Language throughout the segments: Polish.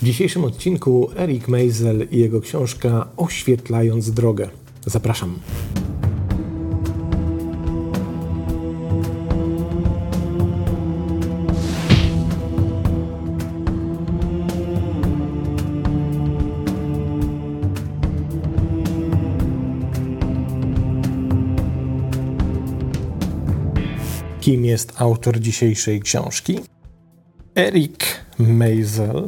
W dzisiejszym odcinku Eric Maisel i jego książka Oświetlając drogę. Zapraszam. Kim jest autor dzisiejszej książki? Eric Maisel,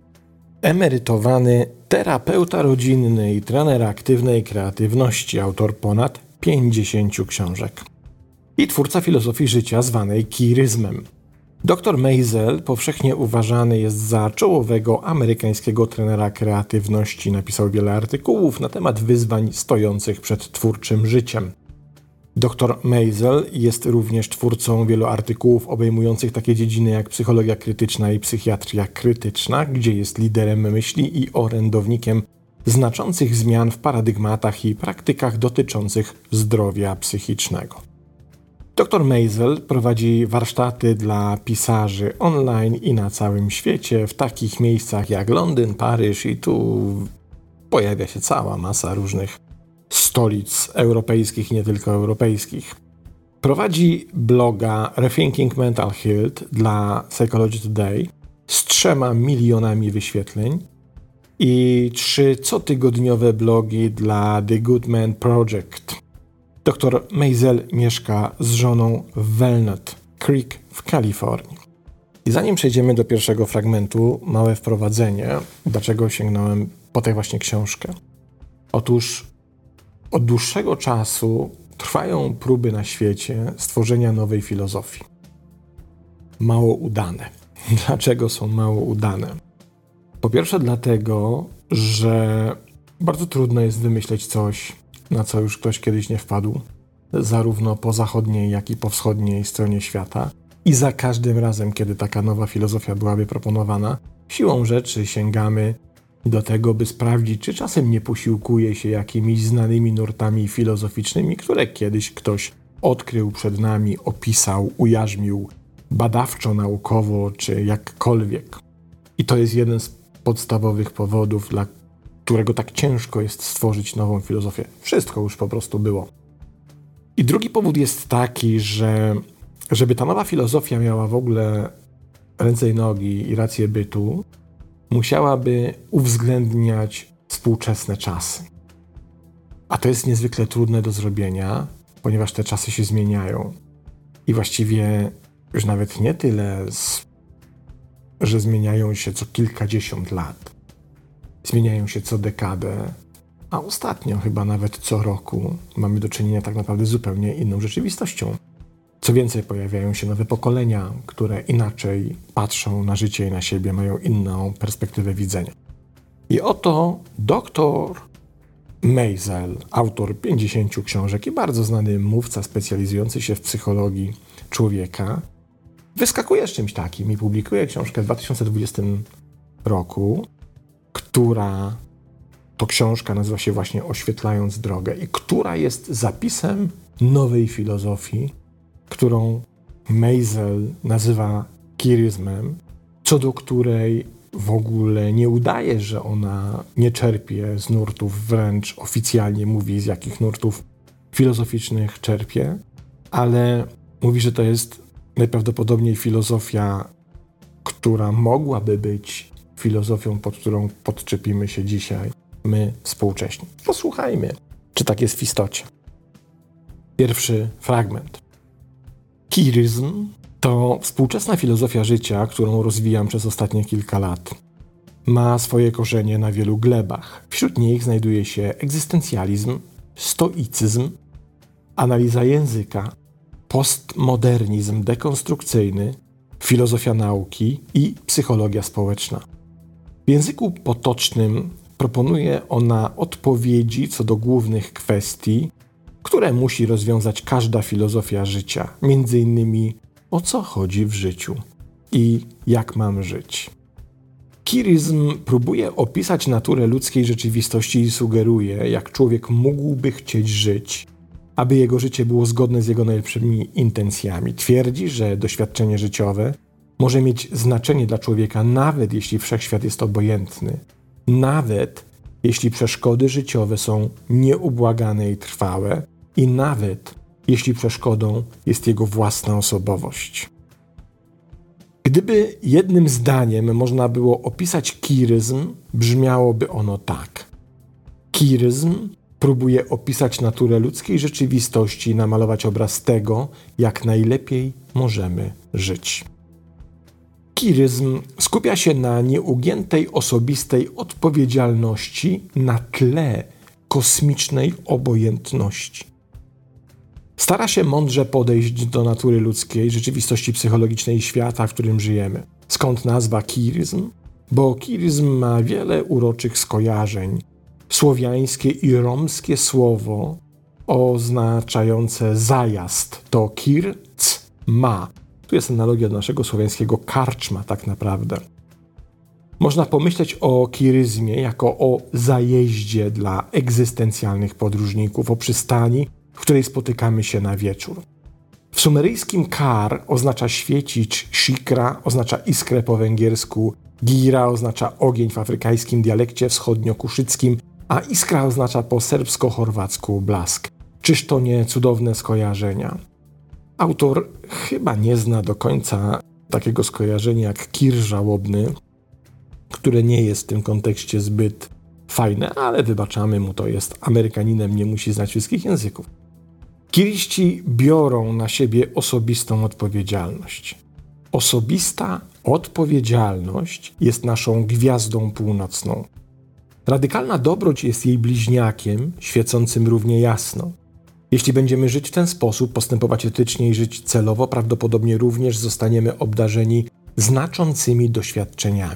emerytowany terapeuta rodzinny i trener aktywnej kreatywności, autor ponad 50 książek i twórca filozofii życia zwanej kiryzmem. Dr Maisel powszechnie uważany jest za czołowego amerykańskiego trenera kreatywności. Napisał wiele artykułów na temat wyzwań stojących przed twórczym życiem. Dr Maisel jest również twórcą wielu artykułów obejmujących takie dziedziny jak psychologia krytyczna i psychiatria krytyczna, gdzie jest liderem myśli i orędownikiem znaczących zmian w paradygmatach i praktykach dotyczących zdrowia psychicznego. Dr Maisel prowadzi warsztaty dla pisarzy online i na całym świecie, w takich miejscach jak Londyn, Paryż i tu pojawia się cała masa różnych stolic europejskich i nie tylko europejskich. Prowadzi bloga Rethinking Mental Health dla Psychology Today z 3 milionami wyświetleń i 3 cotygodniowe blogi dla The Good Man Project. Dr Maisel mieszka z żoną w Walnut Creek w Kalifornii. I zanim przejdziemy do pierwszego fragmentu, małe wprowadzenie, dlaczego sięgnąłem po tę właśnie książkę. Otóż od dłuższego czasu trwają próby na świecie stworzenia nowej filozofii. Mało udane. Dlaczego są mało udane? Po pierwsze dlatego, że bardzo trudno jest wymyśleć coś, na co już ktoś kiedyś nie wpadł, zarówno po zachodniej, jak i po wschodniej stronie świata. I za każdym razem, kiedy taka nowa filozofia byłaby proponowana, siłą rzeczy sięgamy do tego, by sprawdzić, czy czasem nie posiłkuje się jakimiś znanymi nurtami filozoficznymi, które kiedyś ktoś odkrył przed nami, opisał, ujarzmił badawczo, naukowo, czy jakkolwiek. I to jest jeden z podstawowych powodów, dla którego tak ciężko jest stworzyć nową filozofię. Wszystko już po prostu było. I drugi powód jest taki, że żeby ta nowa filozofia miała w ogóle ręce i nogi i rację bytu, musiałaby uwzględniać współczesne czasy. A to jest niezwykle trudne do zrobienia, ponieważ te czasy się zmieniają. I właściwie już nawet nie tyle, że zmieniają się co kilkadziesiąt lat. Zmieniają się co dekadę, a ostatnio chyba nawet co roku mamy do czynienia tak naprawdę z zupełnie inną rzeczywistością. Co więcej, pojawiają się nowe pokolenia, które inaczej patrzą na życie i na siebie, mają inną perspektywę widzenia. I oto dr Maisel, autor 50 książek i bardzo znany mówca specjalizujący się w psychologii człowieka, wyskakuje z czymś takim i publikuje książkę w 2020 roku, która to książka nazywa się właśnie Oświetlając drogę i która jest zapisem nowej filozofii, którą Maisel nazywa kiryzmem, co do której w ogóle nie udaje, że ona nie czerpie z nurtów, wręcz oficjalnie mówi, z jakich nurtów filozoficznych czerpie, ale mówi, że to jest najprawdopodobniej filozofia, która mogłaby być filozofią, pod którą podczepimy się dzisiaj my współcześni. Posłuchajmy, czy tak jest w istocie. Pierwszy fragment. Kiryzm to współczesna filozofia życia, którą rozwijam przez ostatnie kilka lat. Ma swoje korzenie na wielu glebach. Wśród nich znajduje się egzystencjalizm, stoicyzm, analiza języka, postmodernizm dekonstrukcyjny, filozofia nauki i psychologia społeczna. W języku potocznym proponuje ona odpowiedzi co do głównych kwestii, które musi rozwiązać każda filozofia życia, między innymi o co chodzi w życiu i jak mam żyć. Kiryzm próbuje opisać naturę ludzkiej rzeczywistości i sugeruje, jak człowiek mógłby chcieć żyć, aby jego życie było zgodne z jego najlepszymi intencjami. Twierdzi, że doświadczenie życiowe może mieć znaczenie dla człowieka, nawet jeśli wszechświat jest obojętny, nawet jeśli przeszkody życiowe są nieubłagane i trwałe i nawet jeśli przeszkodą jest jego własna osobowość. Gdyby jednym zdaniem można było opisać kiryzm, brzmiałoby ono tak. Kiryzm próbuje opisać naturę ludzkiej rzeczywistości i namalować obraz tego, jak najlepiej możemy żyć. Kiryzm skupia się na nieugiętej osobistej odpowiedzialności na tle kosmicznej obojętności. Stara się mądrze podejść do natury ludzkiej, rzeczywistości psychologicznej i świata, w którym żyjemy. Skąd nazwa kiryzm? Bo kiryzm ma wiele uroczych skojarzeń. Słowiańskie i romskie słowo oznaczające zajazd to ma. Tu jest analogia do naszego słowiańskiego karczma tak naprawdę. Można pomyśleć o kiryzmie jako o zajeździe dla egzystencjalnych podróżników, o przystani, w której spotykamy się na wieczór. W sumeryjskim kar oznacza świecić, shikra oznacza iskrę po węgiersku, gira oznacza ogień w afrykańskim dialekcie wschodniokuszyckim, a iskra oznacza po serbsko-chorwacku blask. Czyż to nie cudowne skojarzenia? Autor chyba nie zna do końca takiego skojarzenia jak kir żałobny, które nie jest w tym kontekście zbyt fajne, ale wybaczamy mu, to jest Amerykaninem, nie musi znać wszystkich języków. Kiriści biorą na siebie osobistą odpowiedzialność. Osobista odpowiedzialność jest naszą gwiazdą północną. Radykalna dobroć jest jej bliźniakiem, świecącym równie jasno. Jeśli będziemy żyć w ten sposób, postępować etycznie i żyć celowo, prawdopodobnie również zostaniemy obdarzeni znaczącymi doświadczeniami.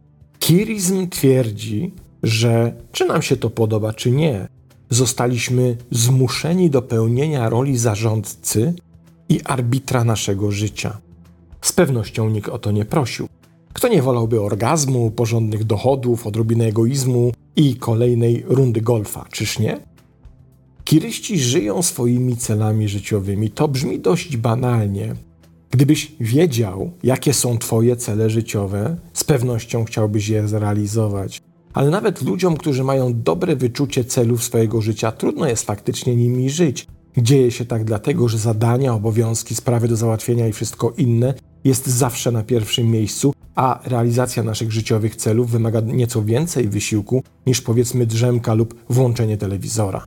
Kiryzm twierdzi, że czy nam się to podoba, czy nie, zostaliśmy zmuszeni do pełnienia roli zarządcy i arbitra naszego życia. Z pewnością nikt o to nie prosił. Kto nie wolałby orgazmu, porządnych dochodów, odrobiny egoizmu i kolejnej rundy golfa, czyż nie? Kiryści żyją swoimi celami życiowymi. To brzmi dość banalnie. Gdybyś wiedział, jakie są twoje cele życiowe, z pewnością chciałbyś je zrealizować. Ale nawet ludziom, którzy mają dobre wyczucie celów swojego życia, trudno jest faktycznie nimi żyć. Dzieje się tak dlatego, że zadania, obowiązki, sprawy do załatwienia i wszystko inne jest zawsze na pierwszym miejscu, a realizacja naszych życiowych celów wymaga nieco więcej wysiłku niż powiedzmy drzemka lub włączenie telewizora.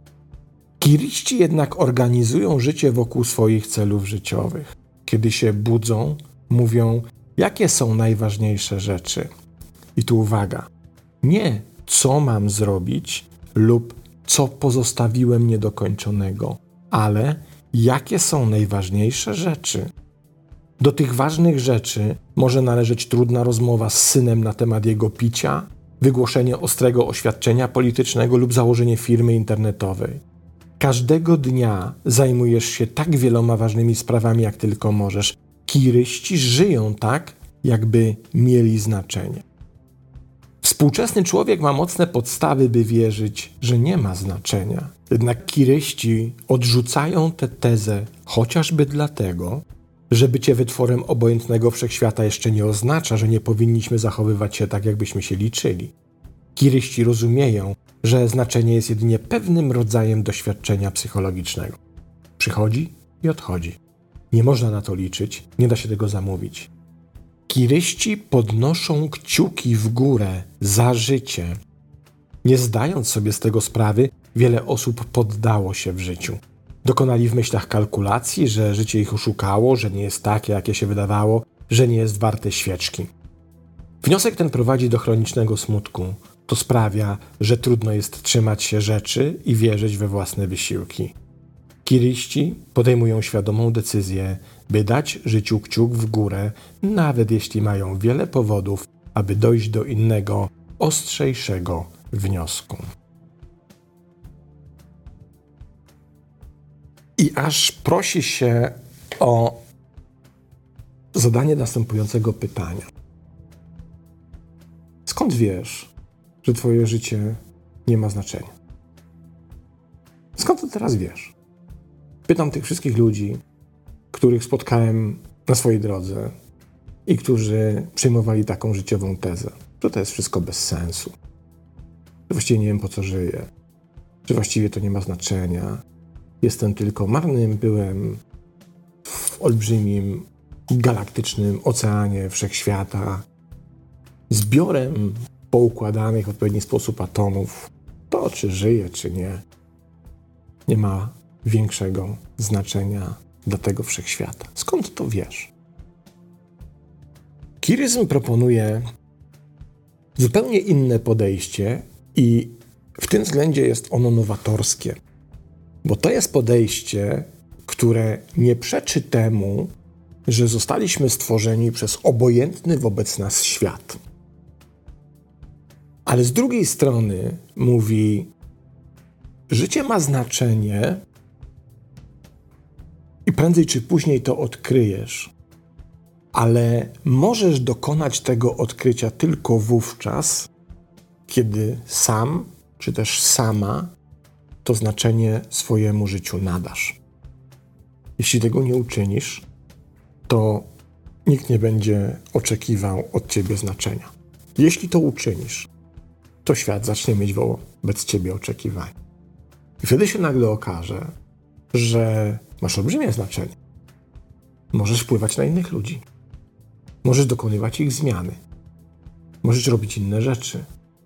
Kiryści jednak organizują życie wokół swoich celów życiowych. Kiedy się budzą, mówią, jakie są najważniejsze rzeczy. I tu uwaga, nie co mam zrobić lub co pozostawiłem niedokończonego, ale jakie są najważniejsze rzeczy. Do tych ważnych rzeczy może należeć trudna rozmowa z synem na temat jego picia, wygłoszenie ostrego oświadczenia politycznego lub założenie firmy internetowej. Każdego dnia zajmujesz się tak wieloma ważnymi sprawami, jak tylko możesz. Kiryści żyją tak, jakby mieli znaczenie. Współczesny człowiek ma mocne podstawy, by wierzyć, że nie ma znaczenia. Jednak kiryści odrzucają tę tezę chociażby dlatego, że bycie wytworem obojętnego wszechświata jeszcze nie oznacza, że nie powinniśmy zachowywać się tak, jakbyśmy się liczyli. Kiryści rozumieją, że znaczenie jest jedynie pewnym rodzajem doświadczenia psychologicznego. Przychodzi i odchodzi. Nie można na to liczyć, nie da się tego zamówić. Kiryści podnoszą kciuki w górę za życie. Nie zdając sobie z tego sprawy, wiele osób poddało się w życiu. Dokonali w myślach kalkulacji, że życie ich oszukało, że nie jest takie, jakie się wydawało, że nie jest warte świeczki. Wniosek ten prowadzi do chronicznego smutku. To sprawia, że trudno jest trzymać się rzeczy i wierzyć we własne wysiłki. Kiryści podejmują świadomą decyzję, by dać życiu kciuk w górę, nawet jeśli mają wiele powodów, aby dojść do innego, ostrzejszego wniosku. I aż prosi się o zadanie następującego pytania. Skąd wiesz, że twoje życie nie ma znaczenia? Skąd to teraz wiesz? Pytam tych wszystkich ludzi, których spotkałem na swojej drodze. i którzy przyjmowali taką życiową tezę, że to jest wszystko bez sensu, że właściwie nie wiem, po co żyję, że właściwie to nie ma znaczenia. Jestem tylko marnym pyłem w olbrzymim, galaktycznym oceanie wszechświata, zbiorem poukładanych w odpowiedni sposób atomów. To, czy żyję, czy nie ma większego znaczenia dla tego wszechświata. Skąd to wiesz? Kiryzm proponuje zupełnie inne podejście i w tym względzie jest ono nowatorskie, bo to jest podejście, które nie przeczy temu, że zostaliśmy stworzeni przez obojętny wobec nas świat. Ale z drugiej strony mówi, życie ma znaczenie i prędzej czy później to odkryjesz, ale możesz dokonać tego odkrycia tylko wówczas, kiedy sam, czy też sama to znaczenie swojemu życiu nadasz. Jeśli tego nie uczynisz, to nikt nie będzie oczekiwał od ciebie znaczenia. Jeśli to uczynisz, to świat zacznie mieć wobec ciebie oczekiwania. I wtedy się nagle okaże, że masz olbrzymie znaczenie. Możesz wpływać na innych ludzi. Możesz dokonywać ich zmiany. Możesz robić inne rzeczy.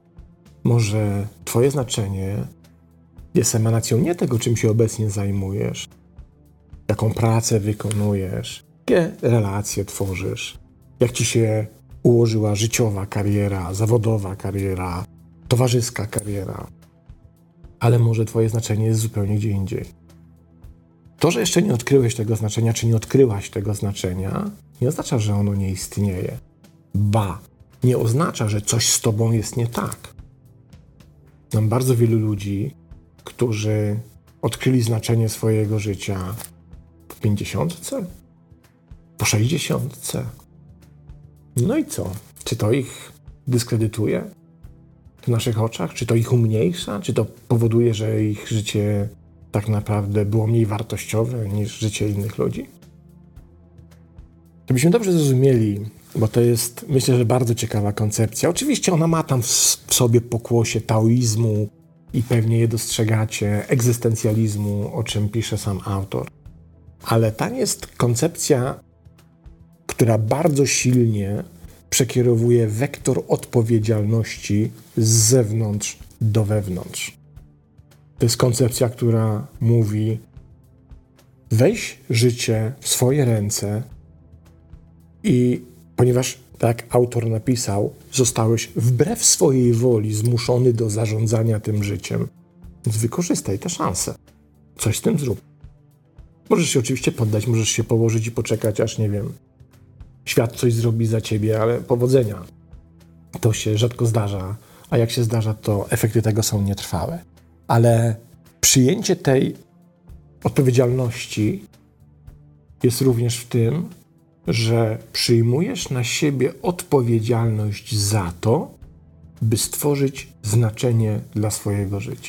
Może twoje znaczenie jest emanacją nie tego, czym się obecnie zajmujesz, jaką pracę wykonujesz, jakie relacje tworzysz, jak ci się ułożyła życiowa kariera, zawodowa kariera, towarzyska kariera. Ale może twoje znaczenie jest zupełnie gdzie indziej. To, że jeszcze nie odkryłeś tego znaczenia, czy nie odkryłaś tego znaczenia, nie oznacza, że ono nie istnieje. Ba, nie oznacza, że coś z tobą jest nie tak. Znam bardzo wielu ludzi, którzy odkryli znaczenie swojego życia po 50, po 60. No i co? Czy to ich dyskredytuje w naszych oczach? Czy to ich umniejsza? Czy to powoduje, że ich życie tak naprawdę było mniej wartościowe niż życie innych ludzi? Żebyśmy dobrze zrozumieli, bo to jest, myślę, że bardzo ciekawa koncepcja. Oczywiście ona ma tam w sobie pokłosie taoizmu i pewnie je dostrzegacie, egzystencjalizmu, o czym pisze sam autor. Ale tam jest koncepcja, która bardzo silnie przekierowuje wektor odpowiedzialności z zewnątrz do wewnątrz. To jest koncepcja, która mówi: weź życie w swoje ręce i ponieważ, tak autor napisał, zostałeś wbrew swojej woli zmuszony do zarządzania tym życiem, więc wykorzystaj tę szansę. Coś z tym zrób. Możesz się oczywiście poddać, możesz się położyć i poczekać, aż nie wiem, świat coś zrobi za ciebie, ale powodzenia. To się rzadko zdarza, a jak się zdarza, to efekty tego są nietrwałe. Ale przyjęcie tej odpowiedzialności jest również w tym, że przyjmujesz na siebie odpowiedzialność za to, by stworzyć znaczenie dla swojego życia.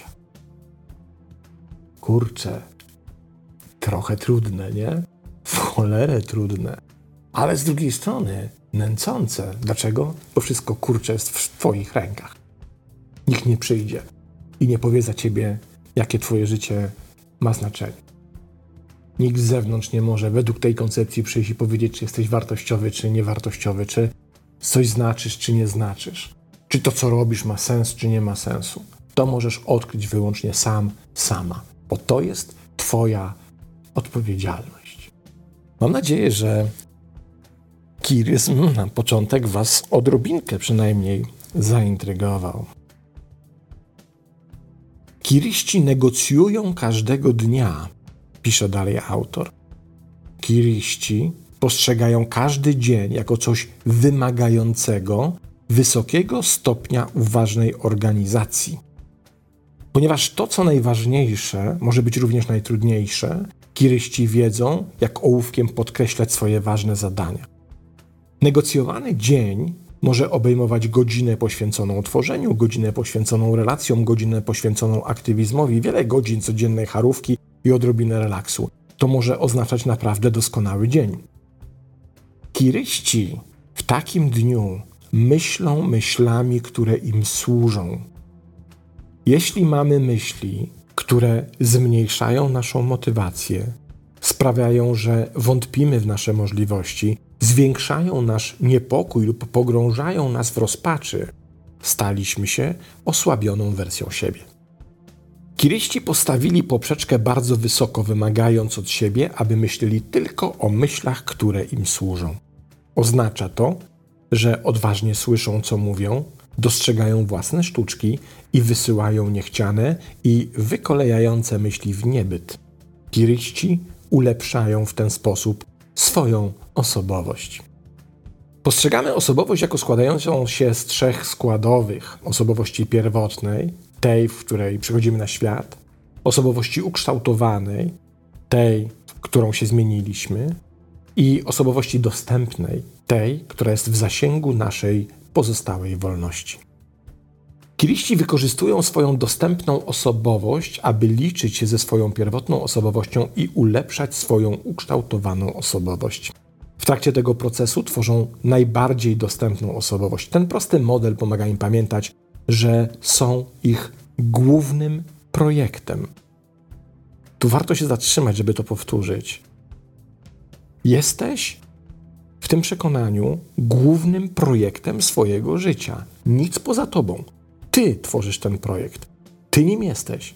Kurczę, trochę trudne, nie? W cholerę trudne. Ale z drugiej strony nęcące. Dlaczego? Bo wszystko, kurczę, jest w twoich rękach. Nikt nie przyjdzie i nie powie za ciebie, jakie twoje życie ma znaczenie. Nikt z zewnątrz nie może według tej koncepcji przyjść i powiedzieć, czy jesteś wartościowy, czy niewartościowy, czy coś znaczysz, czy nie znaczysz. Czy to, co robisz, ma sens, czy nie ma sensu. To możesz odkryć wyłącznie sam, sama, bo to jest twoja odpowiedzialność. Mam nadzieję, że kiryzm na początek was odrobinkę przynajmniej zaintrygował. Kiryści negocjują każdego dnia, pisze dalej autor. Kiryści postrzegają każdy dzień jako coś wymagającego wysokiego stopnia uważnej organizacji. Ponieważ to, co najważniejsze, może być również najtrudniejsze, kiryści wiedzą, jak ołówkiem podkreślać swoje ważne zadania. Negocjowany dzień może obejmować godzinę poświęconą tworzeniu, godzinę poświęconą relacjom, godzinę poświęconą aktywizmowi, wiele godzin codziennej charówki i odrobinę relaksu. To może oznaczać naprawdę doskonały dzień. Kiryści w takim dniu myślą myślami, które im służą. Jeśli mamy myśli, które zmniejszają naszą motywację, sprawiają, że wątpimy w nasze możliwości, zwiększają nasz niepokój lub pogrążają nas w rozpaczy, staliśmy się osłabioną wersją siebie. Kiryści postawili poprzeczkę bardzo wysoko, wymagając od siebie, aby myśleli tylko o myślach, które im służą. Oznacza to, że odważnie słyszą, co mówią, dostrzegają własne sztuczki i wysyłają niechciane i wykolejające myśli w niebyt. Kiryści ulepszają w ten sposób swoją osobowość. Postrzegamy osobowość jako składającą się z 3 składowych: osobowości pierwotnej, tej, w której przychodzimy na świat, osobowości ukształtowanej, tej, w którą się zmieniliśmy, i osobowości dostępnej, tej, która jest w zasięgu naszej pozostałej wolności. Kiryści wykorzystują swoją dostępną osobowość, aby liczyć się ze swoją pierwotną osobowością i ulepszać swoją ukształtowaną osobowość. W trakcie tego procesu tworzą najbardziej dostępną osobowość. Ten prosty model pomaga im pamiętać, że są ich głównym projektem. Tu warto się zatrzymać, żeby to powtórzyć. Jesteś w tym przekonaniu głównym projektem swojego życia. Nic poza tobą. Ty tworzysz ten projekt. Ty nim jesteś.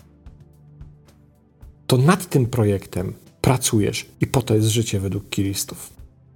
To nad tym projektem pracujesz i po to jest życie według kirystów.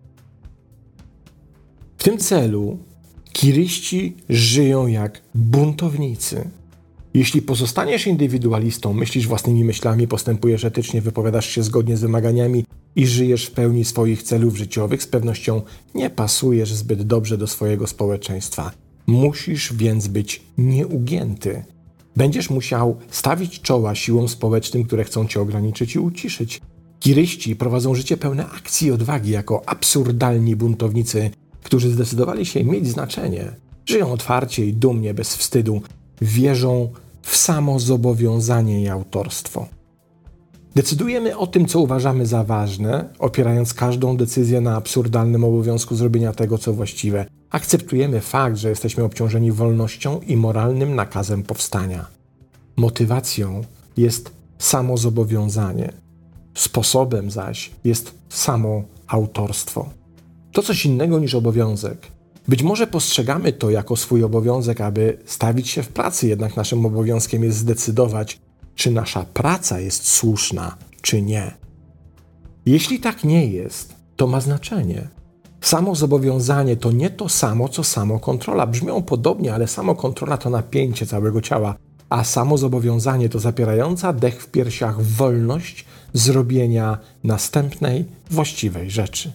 W tym celu kiryści żyją jak buntownicy. Jeśli pozostaniesz indywidualistą, myślisz własnymi myślami, postępujesz etycznie, wypowiadasz się zgodnie z wymaganiami i żyjesz w pełni swoich celów życiowych, z pewnością nie pasujesz zbyt dobrze do swojego społeczeństwa. Musisz więc być nieugięty. Będziesz musiał stawić czoła siłom społecznym, które chcą cię ograniczyć i uciszyć. Kiryści prowadzą życie pełne akcji i odwagi jako absurdalni buntownicy, którzy zdecydowali się mieć znaczenie. Żyją otwarcie i dumnie, bez wstydu. Wierzą w samozobowiązanie i autorstwo. Decydujemy o tym, co uważamy za ważne, opierając każdą decyzję na absurdalnym obowiązku zrobienia tego, co właściwe. Akceptujemy fakt, że jesteśmy obciążeni wolnością i moralnym nakazem powstania. Motywacją jest samozobowiązanie. Sposobem zaś jest samo autorstwo. To coś innego niż obowiązek. Być może postrzegamy to jako swój obowiązek, aby stawić się w pracy, jednak naszym obowiązkiem jest zdecydować, czy nasza praca jest słuszna, czy nie. Jeśli tak nie jest, to ma znaczenie. Samozobowiązanie to nie to samo, co samokontrola. Brzmią podobnie, ale samokontrola to napięcie całego ciała, a samozobowiązanie to zapierająca dech w piersiach wolność zrobienia następnej, właściwej rzeczy.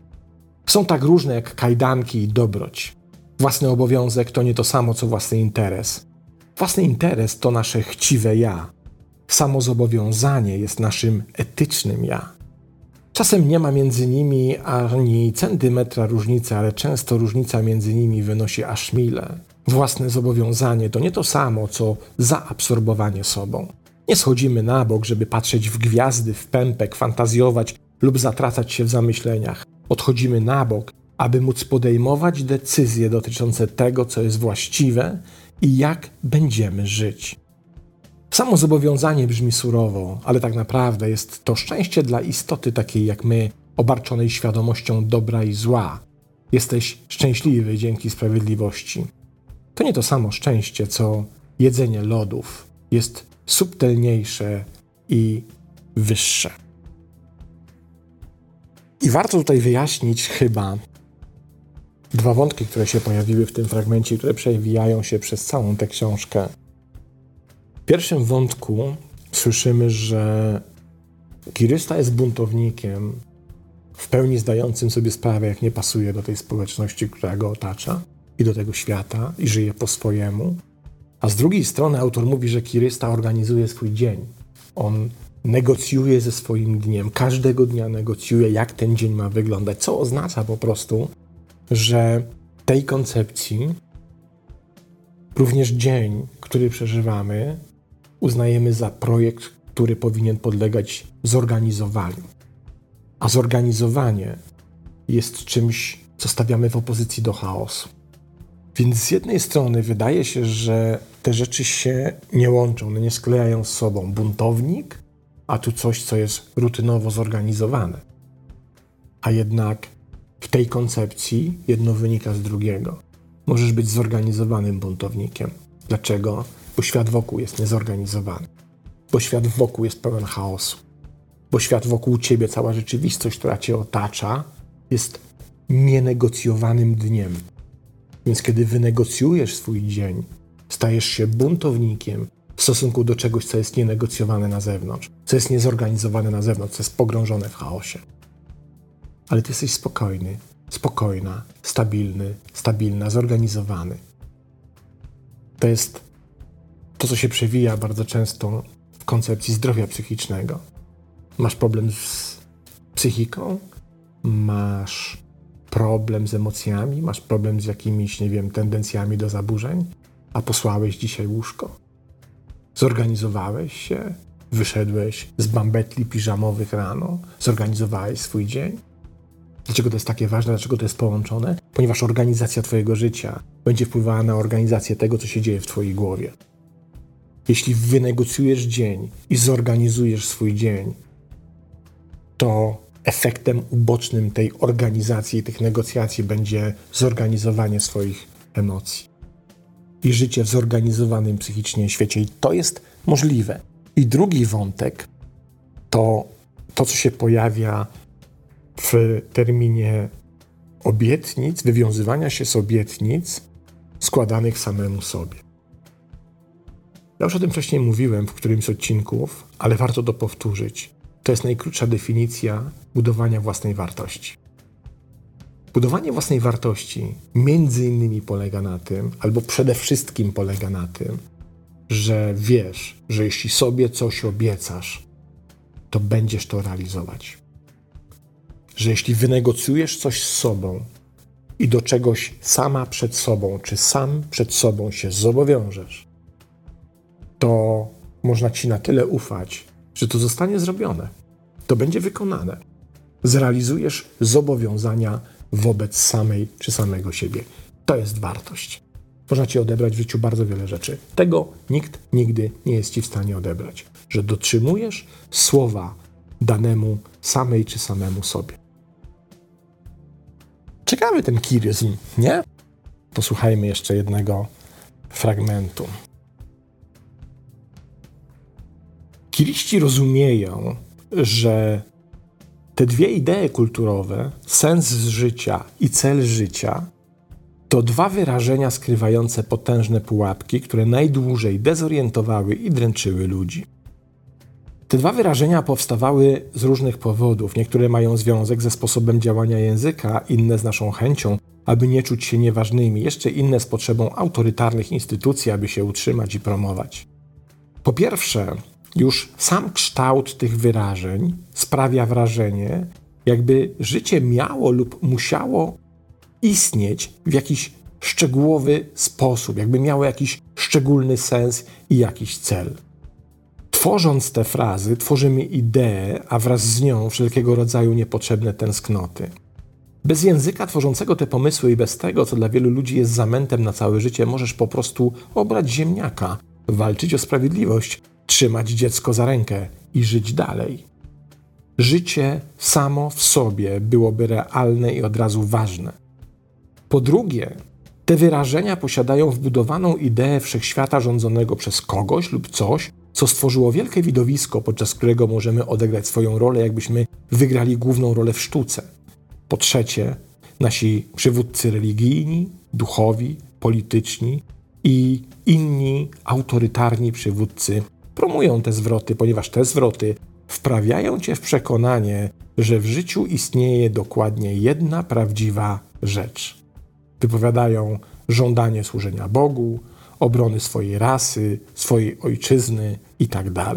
Są tak różne jak kajdanki i dobroć. Własny obowiązek to nie to samo, co własny interes. Własny interes to nasze chciwe ja. Samozobowiązanie jest naszym etycznym ja. Czasem nie ma między nimi ani centymetra różnicy, ale często różnica między nimi wynosi aż mile. Własne zobowiązanie to nie to samo, co zaabsorbowanie sobą. Nie schodzimy na bok, żeby patrzeć w gwiazdy, w pępek, fantazjować lub zatracać się w zamyśleniach. Odchodzimy na bok, aby móc podejmować decyzje dotyczące tego, co jest właściwe i jak będziemy żyć. Samo zobowiązanie brzmi surowo, ale tak naprawdę jest to szczęście dla istoty takiej jak my, obarczonej świadomością dobra i zła. Jesteś szczęśliwy dzięki sprawiedliwości. To nie to samo szczęście, co jedzenie lodów. Jest subtelniejsze i wyższe. I warto tutaj wyjaśnić chyba 2 wątki, które się pojawiły w tym fragmencie, które przewijają się przez całą tę książkę. W pierwszym wątku słyszymy, że kirysta jest buntownikiem, w pełni zdającym sobie sprawę, jak nie pasuje do tej społeczności, która go otacza i do tego świata i żyje po swojemu. A z drugiej strony autor mówi, że kirysta organizuje swój dzień. On negocjuje ze swoim dniem, każdego dnia negocjuje, jak ten dzień ma wyglądać, co oznacza po prostu, że tej koncepcji również dzień, który przeżywamy, uznajemy za projekt, który powinien podlegać zorganizowaniu. A zorganizowanie jest czymś co stawiamy w opozycji do chaosu. Więc z jednej strony wydaje się, że te rzeczy się nie łączą, one nie sklejają z sobą. Buntownik, a tu coś, co jest rutynowo zorganizowane. A jednak w tej koncepcji jedno wynika z drugiego. Możesz być zorganizowanym buntownikiem. Dlaczego? Bo świat wokół jest niezorganizowany. Bo świat wokół jest pełen chaosu. Bo świat wokół ciebie, cała rzeczywistość, która cię otacza, jest nienegocjowanym dniem. Więc kiedy wynegocjujesz swój dzień, stajesz się buntownikiem w stosunku do czegoś, co jest nienegocjowane na zewnątrz, co jest niezorganizowane na zewnątrz, co jest pogrążone w chaosie. Ale ty jesteś spokojny, spokojna, stabilny, stabilna, zorganizowany. To jest to, co się przewija bardzo często w koncepcji zdrowia psychicznego. Masz problem z psychiką, masz problem z emocjami, masz problem z jakimiś, tendencjami do zaburzeń, a posłałeś dzisiaj łóżko. Zorganizowałeś się, wyszedłeś z bambetli piżamowych rano, zorganizowałeś swój dzień. Dlaczego to jest takie ważne? Dlaczego to jest połączone? Ponieważ organizacja twojego życia będzie wpływała na organizację tego, co się dzieje w twojej głowie. Jeśli wynegocjujesz dzień i zorganizujesz swój dzień, to efektem ubocznym tej organizacji, tych negocjacji będzie zorganizowanie swoich emocji. I życie w zorganizowanym psychicznie świecie. I to jest możliwe. I drugi wątek to, co się pojawia w terminie obietnic, wywiązywania się z obietnic składanych samemu sobie. Ja już o tym wcześniej mówiłem w którymś z odcinków, ale warto to powtórzyć. To jest najkrótsza definicja budowania własnej wartości. Budowanie własnej wartości między innymi polega na tym, albo przede wszystkim polega na tym, że wiesz, że jeśli sobie coś obiecasz, to będziesz to realizować. Że jeśli wynegocjujesz coś z sobą i do czegoś sama przed sobą, czy sam przed sobą się zobowiążesz, to można ci na tyle ufać, że to zostanie zrobione. To będzie wykonane. Zrealizujesz zobowiązania wobec samej czy samego siebie. To jest wartość. Można ci odebrać w życiu bardzo wiele rzeczy. Tego nikt nigdy nie jest ci w stanie odebrać. Że dotrzymujesz słowa danemu samej czy samemu sobie. Ciekawy ten kiryzm, nie? Posłuchajmy jeszcze jednego fragmentu. Kiriści rozumieją, że te dwie idee kulturowe, sens życia i cel życia, to dwa wyrażenia skrywające potężne pułapki, które najdłużej dezorientowały i dręczyły ludzi. Te dwa wyrażenia powstawały z różnych powodów. Niektóre mają związek ze sposobem działania języka, inne z naszą chęcią, aby nie czuć się nieważnymi, jeszcze inne z potrzebą autorytarnych instytucji, aby się utrzymać i promować. Po pierwsze, już sam kształt tych wyrażeń sprawia wrażenie, jakby życie miało lub musiało istnieć w jakiś szczegółowy sposób, jakby miało jakiś szczególny sens i jakiś cel. Tworząc te frazy, tworzymy ideę, a wraz z nią wszelkiego rodzaju niepotrzebne tęsknoty. Bez języka tworzącego te pomysły i bez tego, co dla wielu ludzi jest zamętem na całe życie, możesz po prostu obrać ziemniaka, walczyć o sprawiedliwość, trzymać dziecko za rękę i żyć dalej. Życie samo w sobie byłoby realne i od razu ważne. Po drugie, te wyrażenia posiadają wbudowaną ideę wszechświata rządzonego przez kogoś lub coś, co stworzyło wielkie widowisko, podczas którego możemy odegrać swoją rolę, jakbyśmy wygrali główną rolę w sztuce. Po trzecie, nasi przywódcy religijni, duchowi, polityczni i inni autorytarni przywódcy promują te zwroty, ponieważ te zwroty wprawiają cię w przekonanie, że w życiu istnieje dokładnie jedna prawdziwa rzecz. Wypowiadają żądanie służenia Bogu, obrony swojej rasy, swojej ojczyzny itd.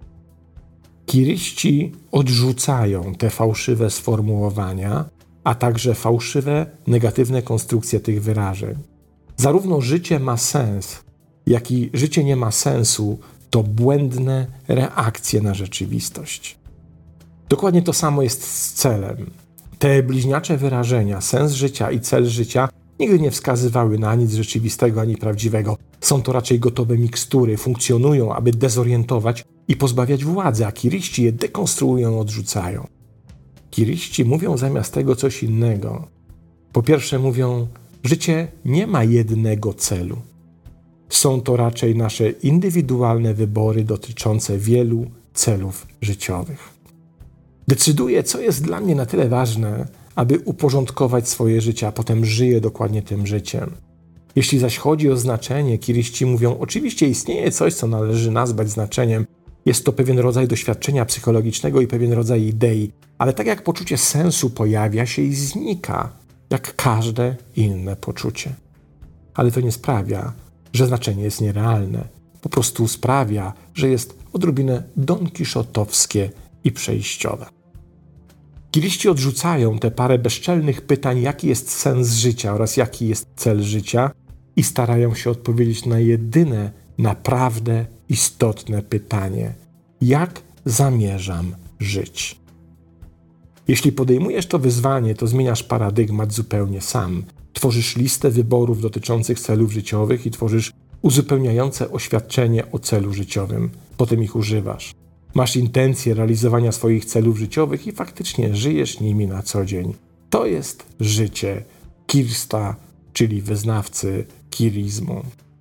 Kiryści odrzucają te fałszywe sformułowania, a także fałszywe, negatywne konstrukcje tych wyrażeń. Zarówno życie ma sens, jak i życie nie ma sensu, to błędne reakcje na rzeczywistość. Dokładnie to samo jest z celem. Te bliźniacze wyrażenia, sens życia i cel życia, nigdy nie wskazywały na nic rzeczywistego ani prawdziwego. Są to raczej gotowe mikstury, funkcjonują, aby dezorientować i pozbawiać władzy, a kiriści je dekonstruują, odrzucają. Kiriści mówią zamiast tego coś innego. Po pierwsze mówią, życie nie ma jednego celu. Są to raczej nasze indywidualne wybory dotyczące wielu celów życiowych. Decyduję, co jest dla mnie na tyle ważne, aby uporządkować swoje życie, a potem żyję dokładnie tym życiem. Jeśli zaś chodzi o znaczenie, kiriści mówią, oczywiście istnieje coś, co należy nazwać znaczeniem. Jest to pewien rodzaj doświadczenia psychologicznego i pewien rodzaj idei, ale tak jak poczucie sensu pojawia się i znika, jak każde inne poczucie. Ale to nie sprawia, że znaczenie jest nierealne. Po prostu sprawia, że jest odrobinę donkiszotowskie i przejściowe. Kiriści odrzucają te parę bezczelnych pytań, jaki jest sens życia oraz jaki jest cel życia i starają się odpowiedzieć na jedyne, naprawdę istotne pytanie: jak zamierzam żyć? Jeśli podejmujesz to wyzwanie, to zmieniasz paradygmat zupełnie sam. Tworzysz listę wyborów dotyczących celów życiowych i tworzysz uzupełniające oświadczenie o celu życiowym. Potem ich używasz. Masz intencję realizowania swoich celów życiowych i faktycznie żyjesz nimi na co dzień. To jest życie kirsta, czyli wyznawcy kirizmu.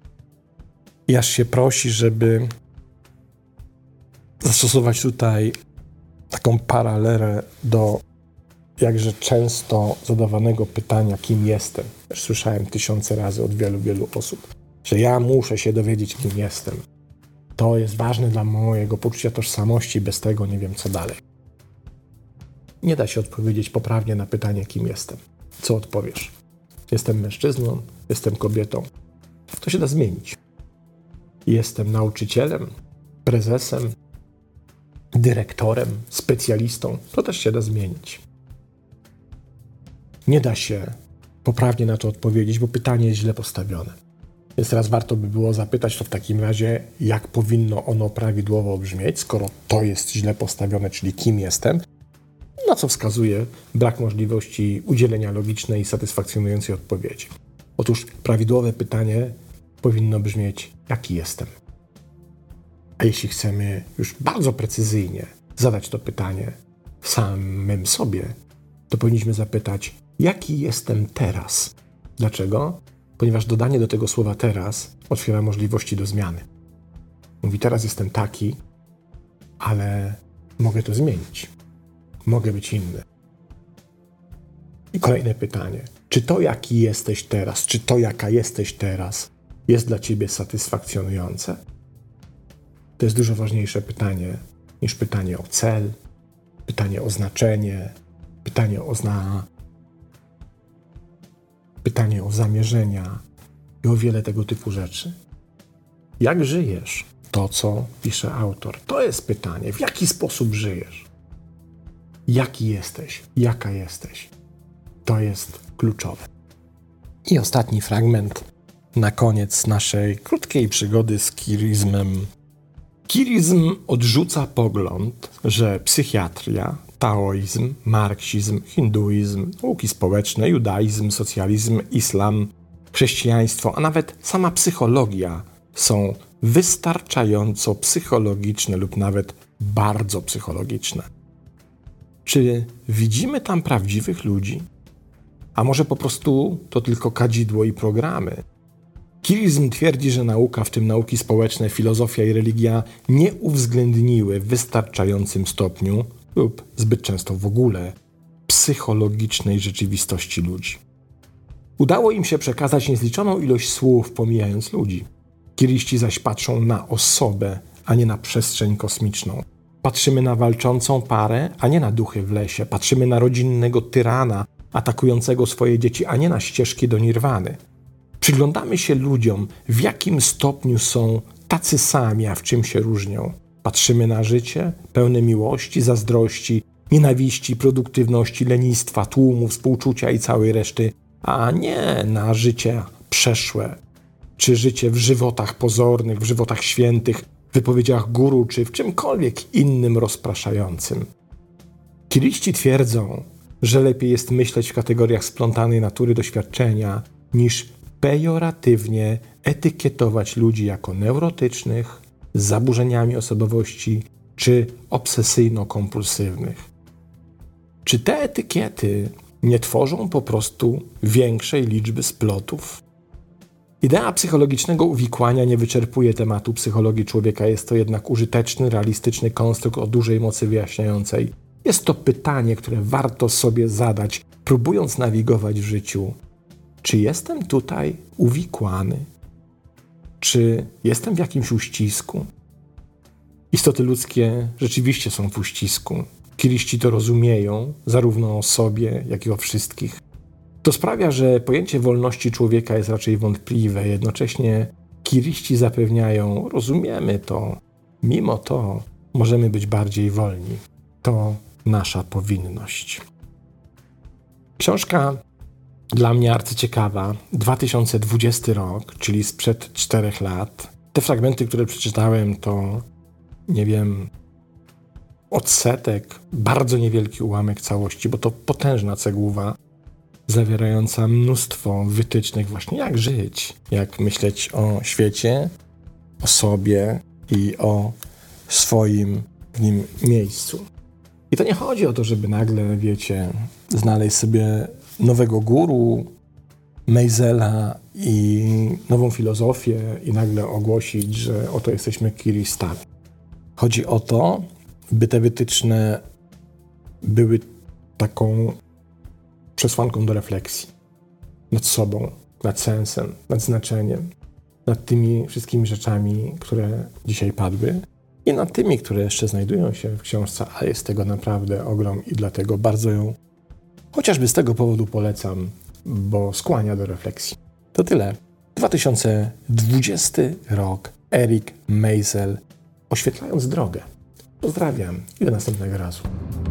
I aż się prosi, żeby zastosować tutaj taką paralelę do jakże często zadawanego pytania, kim jestem. Też słyszałem tysiące razy od wielu osób, że ja muszę się dowiedzieć, kim jestem. To jest ważne dla mojego poczucia tożsamości, bez tego nie wiem, co dalej. Nie da się odpowiedzieć poprawnie na pytanie, kim jestem. Co odpowiesz? Jestem mężczyzną, jestem kobietą. To się da zmienić. Jestem nauczycielem, prezesem, dyrektorem, specjalistą. To też się da zmienić. Nie da się poprawnie na to odpowiedzieć, bo pytanie jest źle postawione. Więc teraz warto by było zapytać to w takim razie, jak powinno ono prawidłowo brzmieć, skoro to jest źle postawione, czyli kim jestem, na co wskazuje brak możliwości udzielenia logicznej i satysfakcjonującej odpowiedzi. Otóż prawidłowe pytanie powinno brzmieć, jaki jestem. A jeśli chcemy już bardzo precyzyjnie zadać to pytanie samym sobie, to powinniśmy zapytać, jaki jestem teraz. Dlaczego? Ponieważ dodanie do tego słowa teraz otwiera możliwości do zmiany. Mówi, teraz jestem taki, ale mogę to zmienić. Mogę być inny. I kolejne pytanie. Czy to, jaki jesteś teraz, czy to, jaka jesteś teraz, jest dla ciebie satysfakcjonujące? To jest dużo ważniejsze pytanie niż pytanie o cel, pytanie o znaczenie, pytanie o zamierzenia i o wiele tego typu rzeczy. Jak żyjesz? To, co pisze autor. To jest pytanie. W jaki sposób żyjesz? Jaki jesteś? Jaka jesteś? To jest kluczowe. I ostatni fragment na koniec naszej krótkiej przygody z kirizmem. Kirizm odrzuca pogląd, że psychiatria, taoizm, marksizm, hinduizm, nauki społeczne, judaizm, socjalizm, islam, chrześcijaństwo, a nawet sama psychologia są wystarczająco psychologiczne lub nawet bardzo psychologiczne. Czy widzimy tam prawdziwych ludzi? A może po prostu to tylko kadzidło i programy? Kirizm twierdzi, że nauka, w tym nauki społeczne, filozofia i religia, nie uwzględniły w wystarczającym stopniu lub zbyt często w ogóle psychologicznej rzeczywistości ludzi. Udało im się przekazać niezliczoną ilość słów, pomijając ludzi. Kiriści zaś patrzą na osobę, a nie na przestrzeń kosmiczną. Patrzymy na walczącą parę, a nie na duchy w lesie. Patrzymy na rodzinnego tyrana atakującego swoje dzieci, a nie na ścieżki do nirwany. Przyglądamy się ludziom, w jakim stopniu są tacy sami, a w czym się różnią. Patrzymy na życie pełne miłości, zazdrości, nienawiści, produktywności, lenistwa, tłumu, współczucia i całej reszty, a nie na życie przeszłe, czy życie w żywotach pozornych, w żywotach świętych, w wypowiedziach guru, czy w czymkolwiek innym rozpraszającym. Kiriści twierdzą, że lepiej jest myśleć w kategoriach splątanej natury doświadczenia, niż pejoratywnie etykietować ludzi jako neurotycznych, z zaburzeniami osobowości czy obsesyjno-kompulsywnych. Czy te etykiety nie tworzą po prostu większej liczby splotów? Idea psychologicznego uwikłania nie wyczerpuje tematu psychologii człowieka, jest to jednak użyteczny, realistyczny konstrukt o dużej mocy wyjaśniającej. Jest to pytanie, które warto sobie zadać, próbując nawigować w życiu. Czy jestem tutaj uwikłany? Czy jestem w jakimś uścisku? Istoty ludzkie rzeczywiście są w uścisku. Kiriści to rozumieją, zarówno o sobie, jak i o wszystkich. To sprawia, że pojęcie wolności człowieka jest raczej wątpliwe. Jednocześnie kiriści zapewniają, rozumiemy to, mimo to możemy być bardziej wolni. To nasza powinność. Książka dla mnie arcyciekawa, 2020 rok, czyli sprzed 4 lat. Te fragmenty, które przeczytałem, to, nie wiem, odsetek, bardzo niewielki ułamek całości, bo to potężna cegłowa, zawierająca mnóstwo wytycznych właśnie jak żyć, jak myśleć o świecie, o sobie i o swoim w nim miejscu. I to nie chodzi o to, żeby nagle, wiecie, znaleźć sobie nowego guru, Meisela i nową filozofię i nagle ogłosić, że oto jesteśmy kiristami. Chodzi o to, by te wytyczne były taką przesłanką do refleksji nad sobą, nad sensem, nad znaczeniem, nad tymi wszystkimi rzeczami, które dzisiaj padły i nad tymi, które jeszcze znajdują się w książce, a jest tego naprawdę ogrom i dlatego bardzo ją chociażby z tego powodu polecam, bo skłania do refleksji. To tyle. 2020 rok. Erik Meisel. Oświetlając drogę. Pozdrawiam i do następnego razu.